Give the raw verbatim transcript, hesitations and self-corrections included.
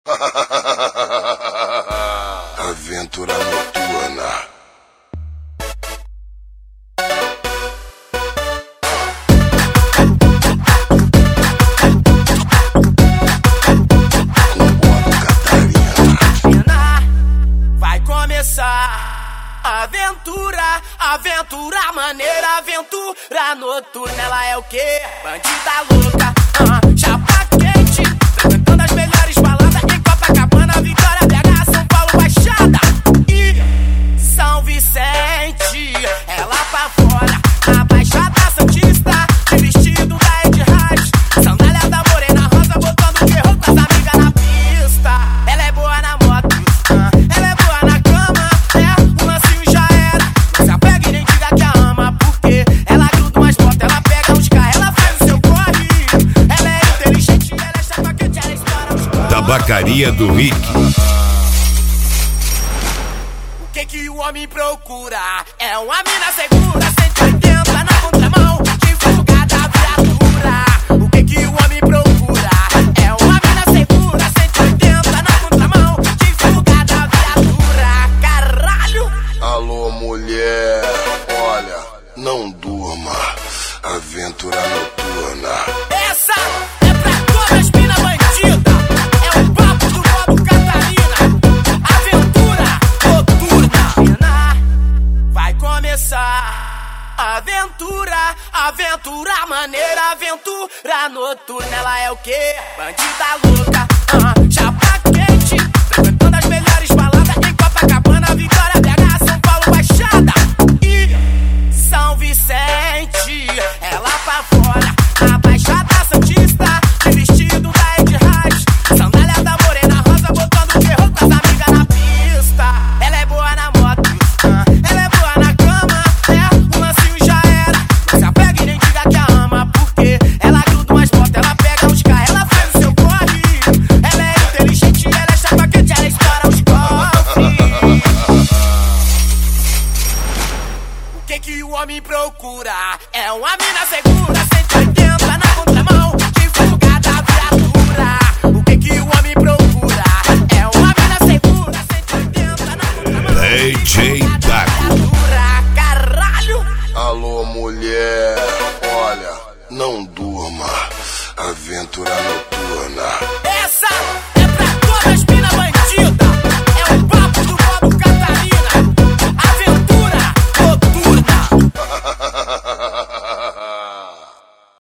Aventura noturna. Vai começar aventura, aventura maneira, aventura noturna. Ela é o quê? Bandida louca, uh, chapa quente, frequentando as melhores baladas em Copacabana, Vitória, B H, São Paulo, Baixada e São Vicente. Ela pra fora, na Baixada Santista, de vestido da Ed Harris, sandália da Morena Rosa, botando de roupa as amigas na pista. Ela é boa na moto, uh, ela é boa na cama, é, um lancinho já era. Não se apega e nem diga que a ama, porque ela gruda umas botas, ela pega uns carros, ela faz o seu corre. Ela é inteligente, ela é chapa quente, ela estoura os corres. Tabacaria do Rick. O que que o homem procura? É uma mina segura, cento e oitenta na contramão, divulgada a viatura. O que que o homem procura? É uma mina segura, cento e oitenta na contramão, divulgada a viatura. Caralho! Alô, mulher, olha, não durma. Aventura noturna. Essa é pra todas as mina bandida. É o papo do Bobo Catarina. Aventura noturna. Vai começar aventura, aventura maneira, aventura noturna. Ela é o quê? Bandida louca, uh, chapa quente, frequentando as melhores baladas em Copacabana, Vitória, B H, São Paulo, Baixada e São Vicente. Ela pra fora, na Baixada Santista, de vestido da Ed Harris, sandália da Morena Rosa, botando de roupa as amigas na pista. Ela é boa na moto, uh, ela é boa na cama, é, um lancinho já era. Não se apega e nem diga que a ama, porque ela gruda umas botas, ela pega uns carros, ela faz o seu corre. Ela é inteligente, ela é chapa quente, ela estoura os cofres. O que que o homem procura? É uma mina segura, cento e oitenta na contramão, divulgada a viatura. O que que o homem procura? É uma mina segura, cento e oitenta na contramão, D J divulgada a Taco. viatura. Caralho! Alô, mulher, olha, não durma. Aventura noturna.